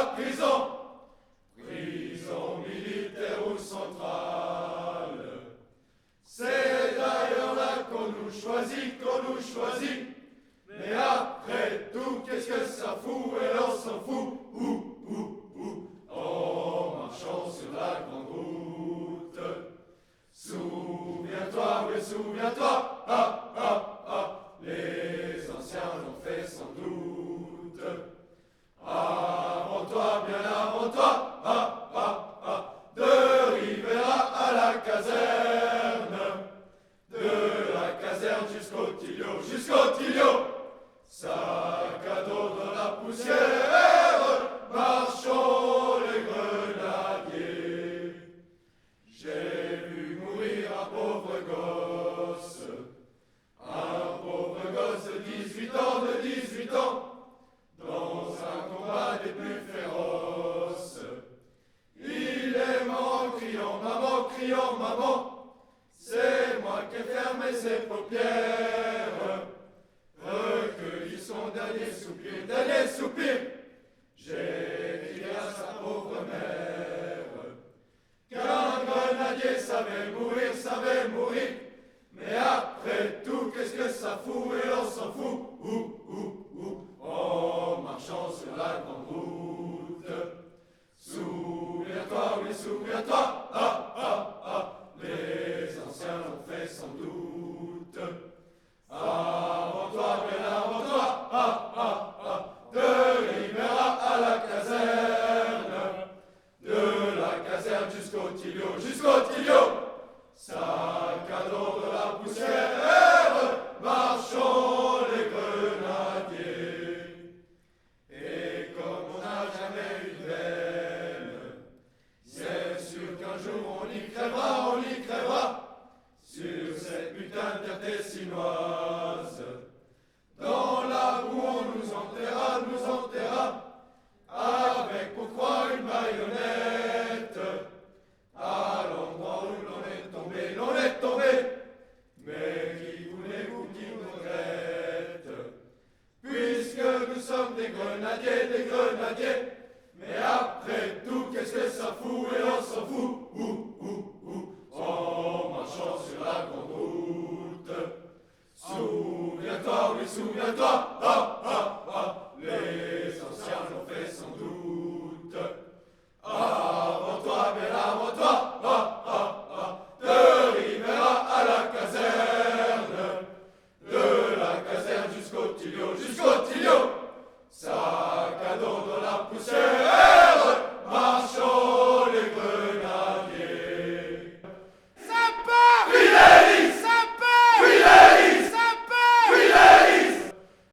la prison. Prison militaire ou centrale. C'est d'ailleurs là qu'on nous choisit, Mais après tout, qu'est-ce que ça fout? Et l'on s'en fout. En marchant sur la grande route. Souviens-toi, oui, souviens-toi. Les anciens l'ont fait sans doute. Avant toi, bien avant toi. De Rivera à la caserne. De la caserne jusqu'au Tilio. Sac à dos dans la poussière, marchons les grenadiers. J'ai vu mourir un pauvre gosse de 18 ans, dans un combat des plus féroces. Il est mort criant maman, c'est moi qui ai fermé ses paupières. Recueilli son dernier soupir, j'ai crié à sa pauvre mère qu'un grenadier savait mourir, mais après tout, qu'est-ce que ça fout? Et l'on s'en fout. En marchant sur la grande route. Souviens-toi, oui, souviens-toi. Les anciens l'ont fait sans doute. Avant toi, bien avant toi, de Rivera à la caserne, de la caserne jusqu'au Tilio, sac à dos de la poussière, marchons les grenadiers. Et comme on n'a jamais eu de veine, c'est sûr qu'un jour on y crèvera, sur cette putain de terre tessinoise. Dans la boue on nous enterra, avec pour croix une baïonnette. À l'endroit où l'on est tombé, mais qui voulez-vous qui nous regrette? Puisque nous sommes des grenadiers, mais après tout, qu'est-ce que ça fout? Et l'on s'en fout. En marchant sur la grande route. Souviens-toi, oui, souviens-toi.